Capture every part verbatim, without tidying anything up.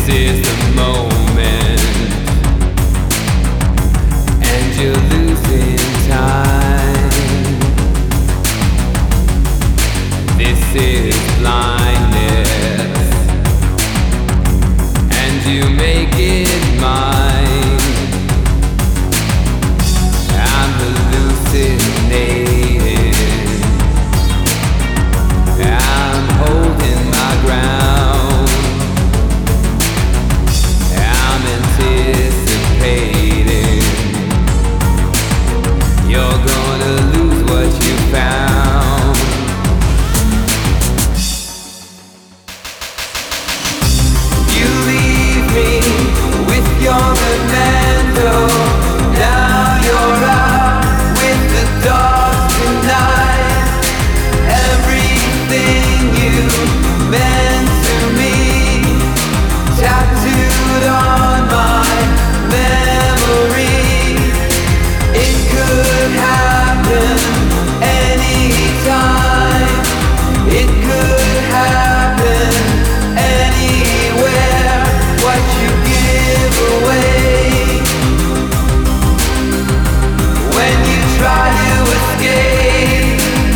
is the moment, and you're losing time. This is blindness, and you make it mine. I'm hallucinating, I'm holding my ground, I'm anticipating you're gonna lose what you found. You leave me with your memento. Now you're out with the dogs tonight. Everything you meant to me tattooed on my memory. It could happen anytime. It could happen anywhere. What you give away when you try to escape.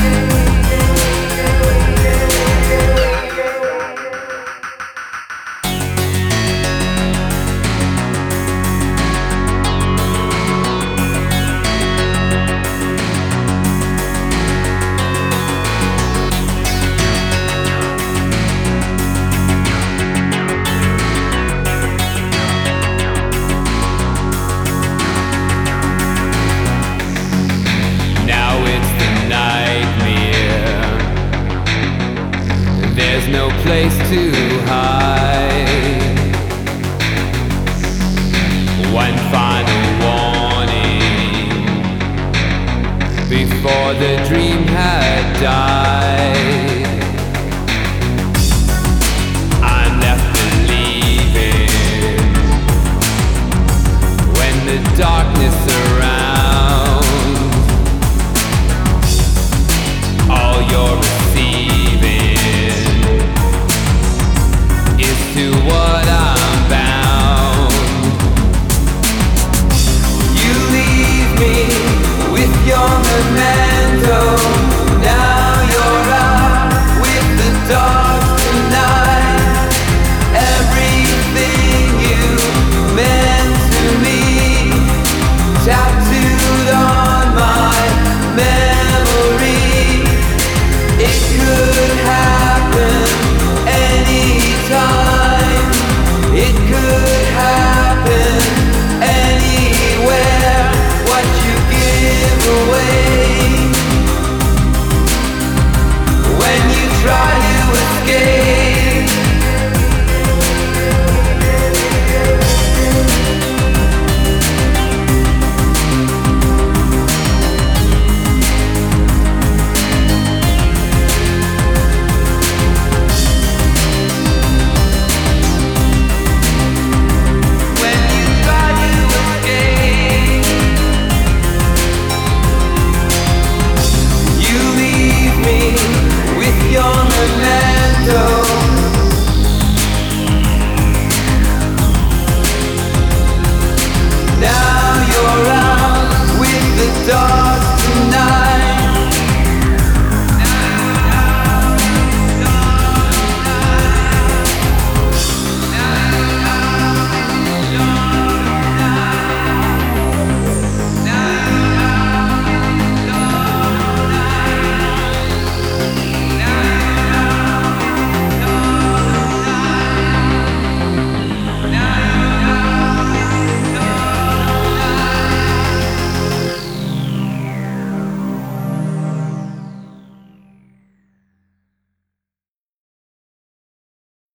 Now it's the nightmare. There's no place to hide. One final warning before the dream had died. I'm left believing when the darkness surrounds. All you're receiving is to what I'm bound. You leave me with your memento. Now you're out with the dogs tonight. Everything you meant to me tattooed on my memory. It could happen anytime. It could happen anywhere. What you give away when you try to escape. When you try to escape, you leave me with your memento.